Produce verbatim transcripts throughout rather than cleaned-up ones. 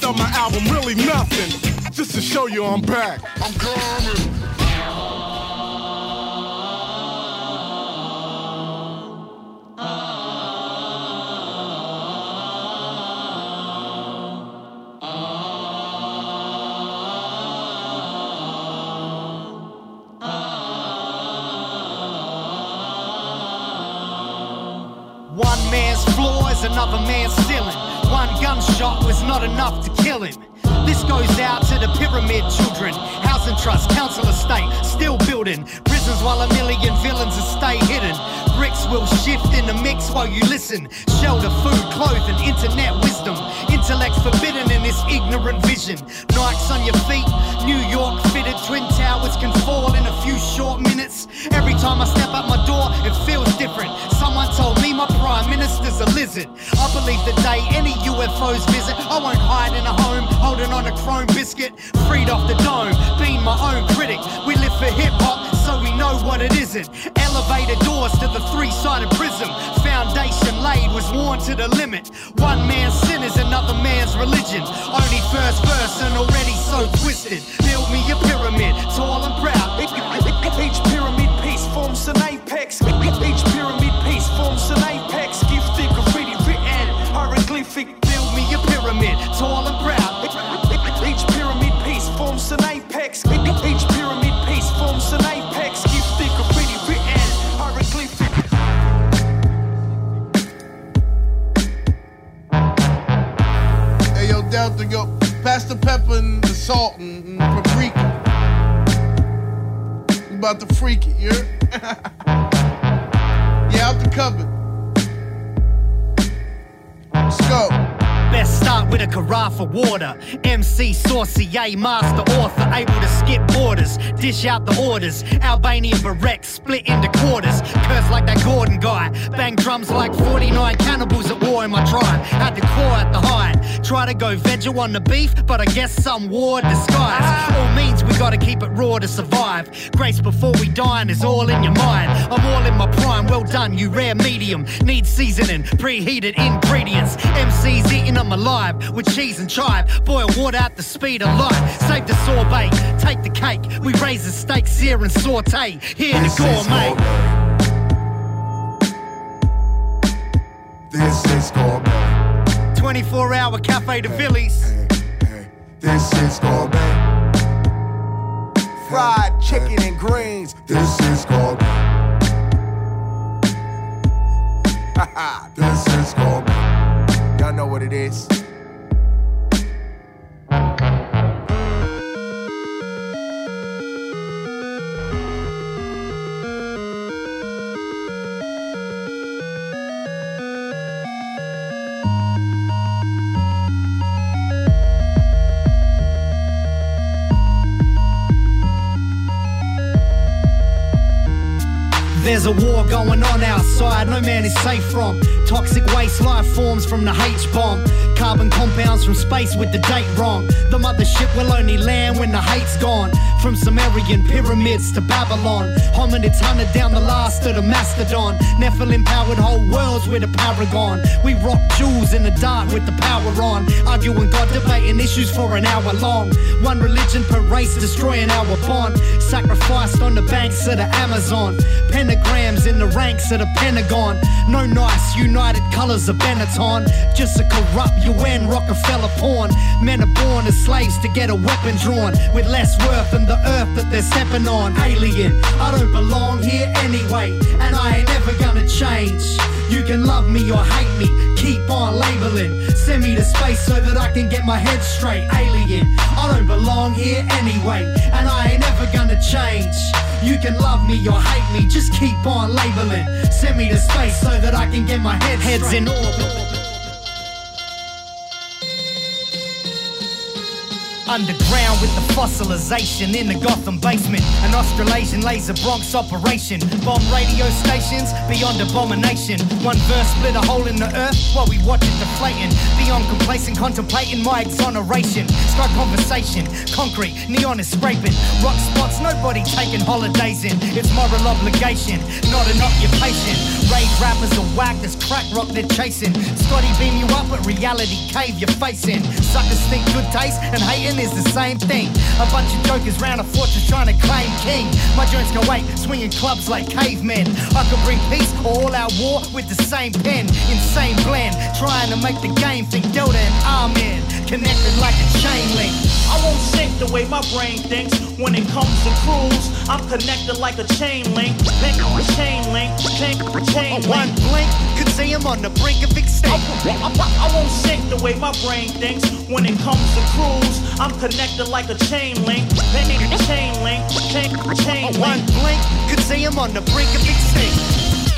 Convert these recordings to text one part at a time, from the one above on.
rest of my album really nothing. Just to show you I'm back. I'm coming. One man's floor is another man's ceiling. One gunshot was not enough to kill him. This goes out to the pyramid children. Housing trust, council estate, still building. Prisons while a million villains will stay hidden. Bricks will shift in the mix while you listen. Shelter, food, clothing, internet wisdom. Intellect's forbidden in this ignorant vision. Nikes on your feet, New York fitted. Twin towers can fall in a few short minutes. Every time I step out my door, it feels different. Someone told me my prime minister's a lizard. I believe the day any U F Os visit, I won't hide in a home holding on a chrome biscuit. Freed off the dome, being my own critic. We live for hip-hop, so we know what it isn't. Elevator doors to the three-sided prism. Foundation laid was worn to the limit. One man's sin is another man's religion. Only first verse and already so twisted. Build me a pyramid, tall and proud. Each pyramid piece forms an apex. Each pyramid piece forms an apex. Gifted, graffiti written, hieroglyphic. Build me a pyramid, tall and proud. Each pyramid piece forms an apex. Each pyramid piece forms an apex. Gifted, graffiti written, hieroglyphic. Hey yo, Delta, yo, pass the pepper and the salt and, and paprika. We about to freak it, you heard? Yeah, out the cupboard. Let's go. Best start with a carafe of water. M C, Saucier, master author, able to skip borders, dish out the orders. Albanian barrette split into quarters. Curse like that Gordon guy. Bang drums like forty-nine cannibals at war in my tribe. Had to claw at the hide. Try to go veggie on the beef, but I guess some war disguise. All means we gotta keep it raw to survive. Grace before we dine is all in your mind. I'm all in my prime, well done, you rare medium. Need seasoning, preheated ingredients. M Cs eating them alive with cheese and chive. Boil water at the speed of light. Save the sorbet, take the cake. We raise the steaks here and saute. Here the gourmet. This is gourmet. twenty-four hour Cafe de Villies. Hey, hey, this is gourmet. Fried chicken and greens. This is gourmet. This is gourmet. Y'all know what it is. There's a war going on outside, no man is safe from. Toxic waste life forms from the H-bomb. Carbon compounds from space with the date wrong. The mothership will only land when the hate's gone. From Sumerian pyramids to Babylon, hominids hunted down the last of the mastodon. Nephilim powered whole worlds with a paragon. We rock jewels in the dark with the power on. Arguing God, debating issues for an hour long. One religion per race destroying our bond. Sacrificed on the banks of the Amazon. Pentagrams in the ranks of the Pentagon. No nice united colors of Benetton. Just a corrupt U N Rockefeller pawn. Men are born as slaves to get a weapon drawn, with less worth than the earth that they're stepping on. Alien, I don't belong here anyway, and I ain't ever gonna change. You can love me or hate me, keep on labeling. Send me to space so that I can get my head straight. Alien, I don't belong here anyway, and I ain't ever gonna change. You can love me or hate me, just keep on labeling. Send me to space so that I can get my head straight. Heads in orbit. Underground with the fossilization in the Gotham basement. An Australasian laser Bronx operation. Bomb radio stations beyond abomination. One verse split a hole in the earth while we watch it deflating. Beyond complacent, contemplating my exoneration. Start conversation, concrete, neon is scraping. Rock spots, nobody taking holidays in. It's moral obligation, not an occupation. Rave rappers are whack, there's crack rock they're chasing. Scotty beam you up, but reality cave you're facing. Suckers think good taste and hating is the same thing. A bunch of jokers round a fortress trying to claim king. My joints go wait, swinging clubs like cavemen. I could bring peace or all out war with the same pen. Insane blend, trying to make the game think Delta and Amen. Connected like a chain link. I won't sink the way my brain thinks when it comes to cruise. I'm connected like a chain link. Link, chain link, chain, chain link. One blink could see him on the brink of extinction. I, I, I won't sink the way my brain thinks when it comes to cruise. I'm connected like a chain link. Link, chain link, chain, chain link. One blink could see him on the brink of extinction.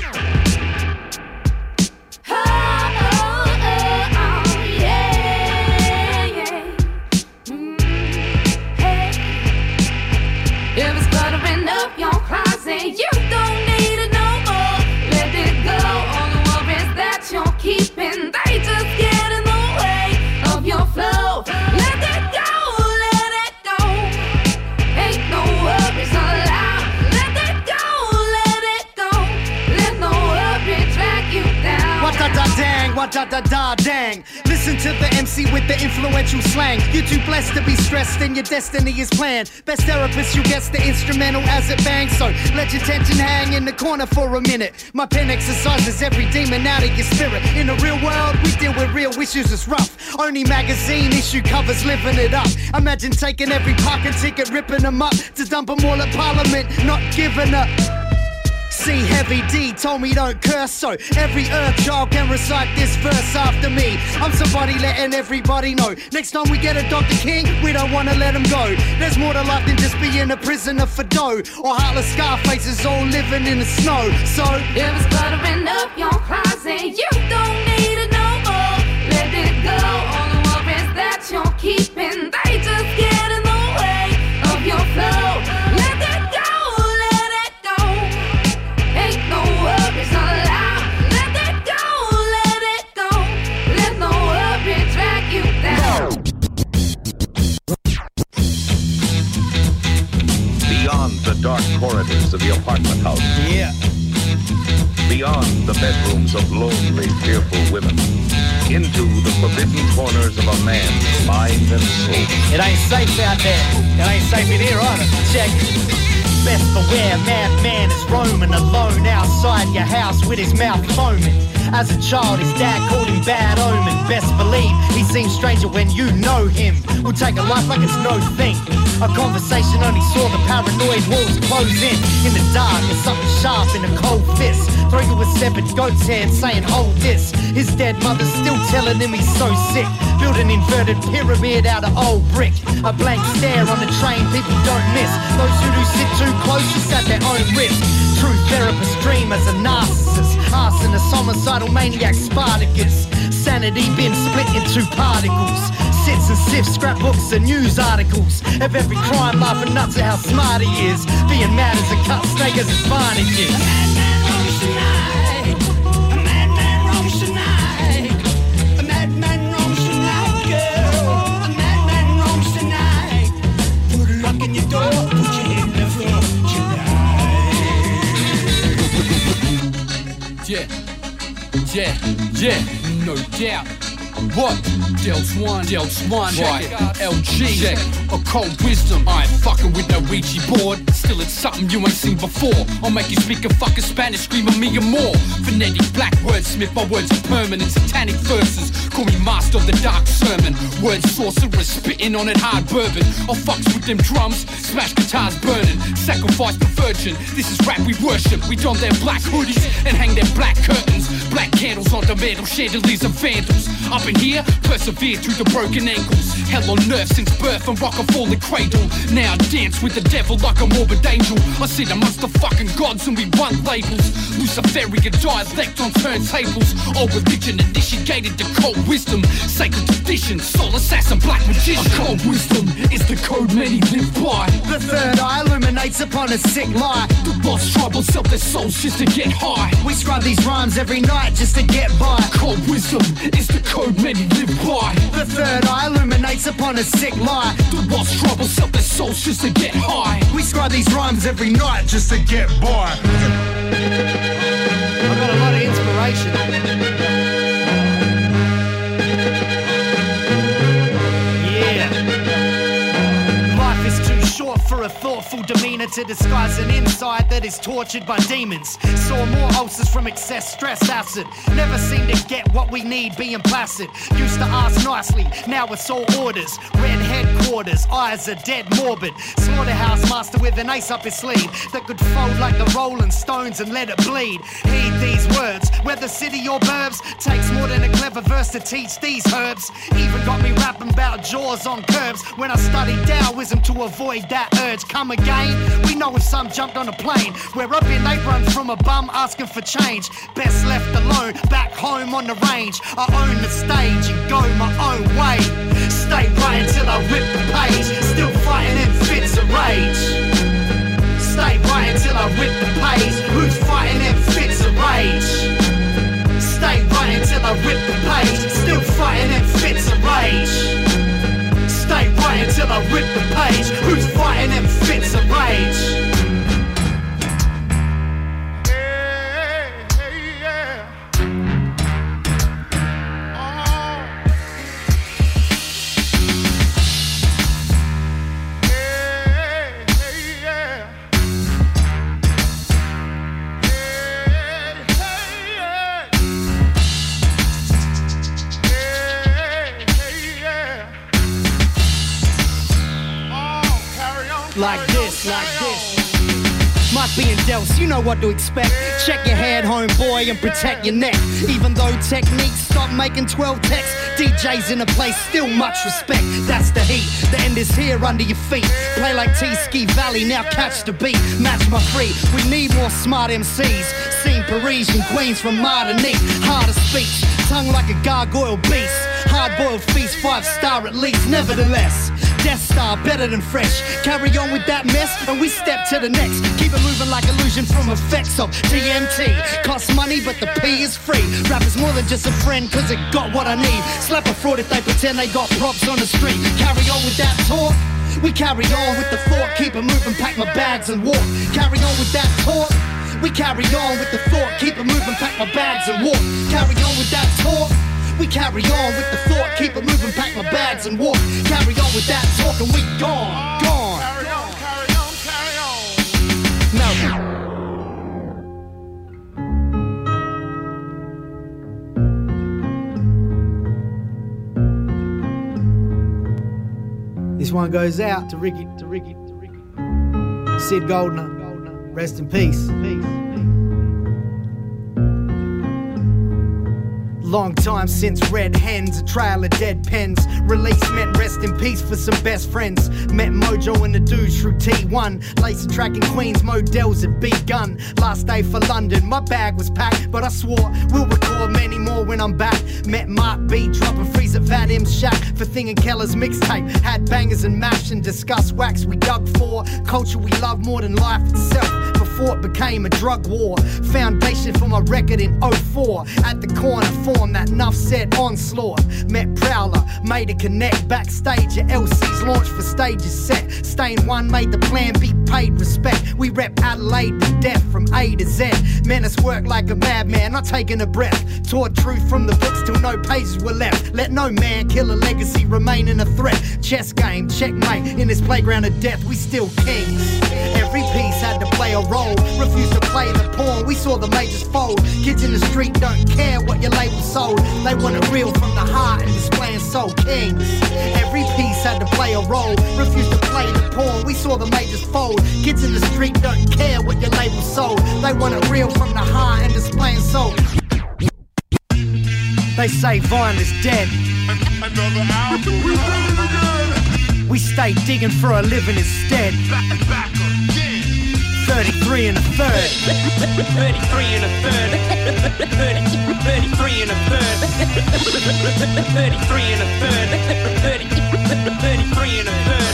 You don't need it no more. Let it go. All the worries that you're keeping, they just get in the way of your flow. Let it go, let it go. Ain't no worries allowed. Let it go, let it go. Let no worry drag you down. What da da dang, what da da da dang. Listen to the M C with the influential slang. You're too blessed to be stressed and your destiny is planned. Best therapist, you guess the instrumental as it bangs. So let your tension hang in the corner for a minute. My pen exercises every demon out of your spirit. In the real world, we deal with real issues, it's rough. Only magazine issue covers living it up. Imagine taking every parking ticket, ripping them up to dump them all at Parliament, not giving up. See, Heavy D told me don't curse, so every Earth child can recite this verse after me. I'm somebody letting everybody know. Next time we get a Doctor King, we don't want to let him go. There's more to life than just being a prisoner for dough, or heartless Scarfaces all living in the snow. So if it's cluttering up your closet, you don't need it no more. Let it go. All the worries that you're keeping, they just get in the way of your flow. Let it go. No worries allowed. Let it go, let it go. Let no worry drag you down. Beyond the dark corridors of the apartment house. Yeah. Beyond the bedrooms of lonely, fearful women. Into the forbidden corners of a man's mind and soul. It ain't safe out there. It ain't safe in here either. Check it. Best beware, madman is roaming alone outside your house with his mouth foaming. As a child, his dad called him bad omen. Best believe he seems stranger when you know him. We'll take a life like it's no thing. A conversation only saw the paranoid walls close in. In the dark, there's something sharp in a cold fist. Throw you a severed goat's head saying, hold this. His dead mother's still telling him he's so sick. Build an inverted pyramid out of old brick. A blank stare on the train people don't miss. Those who do sit too close is at their own risk. True therapist dream as a narcissist. Arsonist, homicidal maniac Spartacus. Sanity been split into particles. Sits and sifts, scrapbooks and news articles of every crime, laughing nuts at how smart he is. Being mad as a cut snake as his advantage is. A madman roams tonight. A madman roams tonight. A madman roams tonight, girl. A madman roams tonight. Put a lock in your door, put your head in the floor tonight. Yeah, yeah, yeah, no doubt. What? Delts one, Delts one, right, L G, check, a cold wisdom. I ain't fucking with no Ouija board. Still it's something you ain't seen before. I'll make you speak a fucking Spanish, scream at me and more. Phonetic black wordsmith, my words are permanent. Satanic verses, call me master of the dark sermon. Word sorcerer, spitting on it hard bourbon. I'll fucks with them drums, smash guitars burning. Sacrifice the virgin, this is rap we worship. We don their black hoodies and hang their black curtains. Black candles on the mantle, chandeliers and vandals. Up in here, persevere through the broken ankles. Hell on earth since birth and rock a fallen cradle. Now I dance with the devil like a morbid angel. I sit amongst the fucking gods and we want labels. Luciferian dialect on turntables. Old religion initiated the cold wisdom. Sacred tradition, soul assassin, black magician. A cold wisdom is the code many live by. The third eye illuminates upon a sick lie. The lost tribal sell their souls just to get high. We scribe these rhymes every night just to get by. Cold wisdom is the code many live by. by. The third eye illuminates upon a sick lie. The lost trouble sell their souls just to get high. We scribe these rhymes every night just to get by. I've got a lot of inspiration. Yeah. Life is too short for a thoughtful demeanor to disguise an inside that is tortured by demons. Saw more ulcers from excess stress acid. Never seem to get what we need being placid. Used to ask nicely, now it's all orders. Red headquarters, eyes are dead morbid. Slaughterhouse master with an ace up his sleeve that could fold like the Rolling Stones and let it bleed. Heed these words, whether city or burbs, takes more than a clever verse to teach these herbs. Even got me rapping about jaws on curbs when I studied Taoism to avoid that urge. Come again, we know if some jumped on a plane, we're up in they run from a bum asking for change. Best left alone, back home on the range. I own the stage and go my own way. Stay right until I rip the page, still fighting in fits of rage. Stay right until I rip the page, who's fighting in fits of rage? Stay right until I rip the page, still fighting in fits of rage. Stay right until I rip the page, who's fighting in fits of rage? Like this, like this. Mike being Dels, you know what to expect. Check your head, homeboy, and protect your neck. Even though techniques stop making twelve texts, D Js in a place, still much respect. That's the heat, the end is here under your feet. Play like T-Ski Valley, now catch the beat. Match my free, we need more smart M Cs. Seen Parisian queens from Martinique. Hard of speech, tongue like a gargoyle beast. Hard-boiled feast, five star at least. Nevertheless, Death Star, better than fresh. Carry on with that mess, and we step to the next. Keep it moving like illusion from effects of T M T. Costs money, but the P is free. Rap is more than just a friend, cause it got what I need. Slap a fraud if they pretend they got props on the street. Carry on with that talk, we carry on with the thought. Keep it moving, pack my bags and walk. Carry on with that talk, we carry on with the thought. Keep it moving, pack my bags and walk. Carry on with that talk, we carry on with the thought. Keep it moving, pack my bags and walk. Carry on with that talk and we gone, gone. Carry on, carry on, carry on. Now, this one goes out to Ricky, to Ricky, to Ricky. Sid Goldner, rest in peace. Peace. Long time since red hens, a trail of dead pens. Release meant rest in peace for some best friends. Met Mojo and the dudes through T one. Lace a track in Queens, Models had begun. Last day for London, my bag was packed, but I swore we'll record many more when I'm back. Met Mark B, dropping freeze at Vadim's shack for Thing and Keller's mixtape. Had bangers and mash and discuss wax we dug for. Culture we love more than life itself. Before it became a drug war. Foundation for my record in oh four. At the corner form that Nuff said onslaught. Met Prowler, made a connect backstage at L C's launch for stages set. Stain one made the plan B paid respect. We rep Adelaide to death from A to Z. Menace work like a madman, not taking a breath. Taught truth from the books till no pages were left. Let no man kill a legacy, remaining a threat. Chess game, checkmate, in this playground of death, we still kings. Every piece had to play a role. Refused to play the pawn, we saw the majors fold. Kids in the street don't care what your label sold. They want it real from the heart and displaying soul kings. Every piece had to play a role. Refused to play the pawn, we saw the majors fold. Kids in the street don't care what your label sold. They want it real from the heart and displaying soul. They say Vine is dead. Another album. We stay digging for a living instead. Back, back again. thirty-three and a third. thirty-three and a third. thirty-three and a third. thirty-three and a third. thirty-three and a third.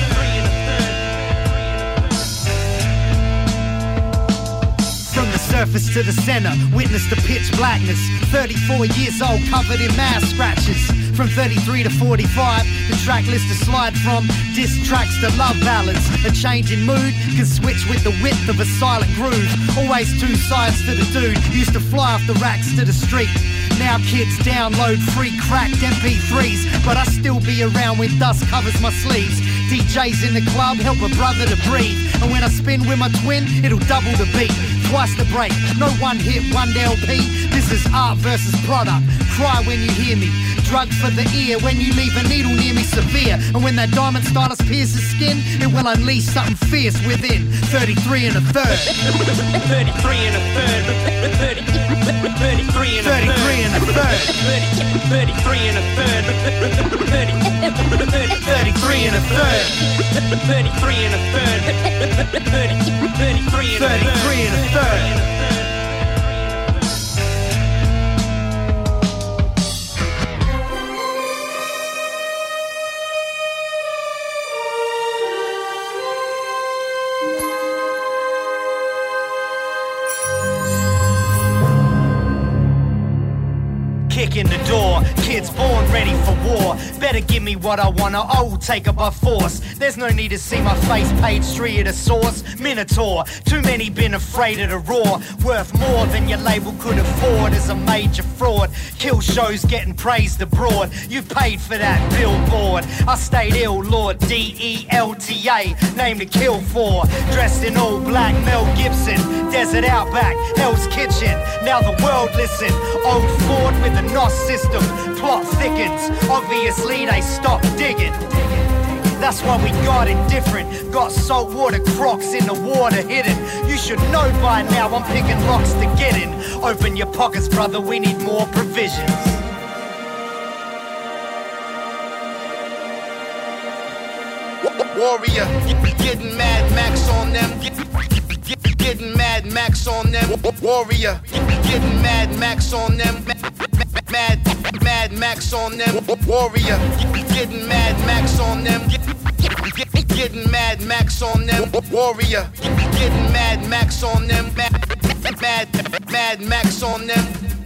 From the surface to the center, witness the pitch blackness. thirty-four years old, covered in mass scratches. From thirty-three to forty-five, the track list to slide from. Diss tracks to love ballads. A change in mood can switch with the width of a silent groove. Always two sides to the dude. Used to fly off the racks to the street. Now kids download free cracked M P threes, but I still be around when dust covers my sleeves. D Js in the club help a brother to breathe, and when I spin with my twin, it'll double the beat. Twice the break, no one hit, one L P. This is art versus product. Cry when you hear me. Drugs for the ear when you leave a needle near me severe. And when that diamond stardust pierces skin, it will unleash something fierce within. thirty-three and a third. thirty-three and a third. thirty, thirty-three and a third. thirty-three and a third. thirty-three and a third. thirty-three and a third. thirty-three and a third. thirty-three and a third. thirty-three and a third. Kick in the door, kids born ready for war. Better give me what I want or I will take it by force. There's no need to see my face page three at a source. Minotaur, too many been afraid of the raw. Worth more than your label could afford as a major fraud. Kill shows getting praised abroad. You paid for that billboard. I stayed ill, Lord, D E L T A, name to kill for. Dressed in all black, Mel Gibson, Desert Outback, Hell's Kitchen. Now the world listen, old Ford with a N O S system, plot thickens. Obviously they stopped digging. That's why we got it different. Got saltwater crocs in the water hidden. You should know by now I'm picking locks to get in. Open your pockets, brother, we need more provisions. Warrior, getting Mad Max on them. Getting Mad Max on them. Warrior, getting Mad Max on them. Mad, Mad Max on them. Warrior, getting Mad Max on them. Getting Mad Max on them. Warrior, getting Mad Max on them. Mad, Mad, Mad Max on them.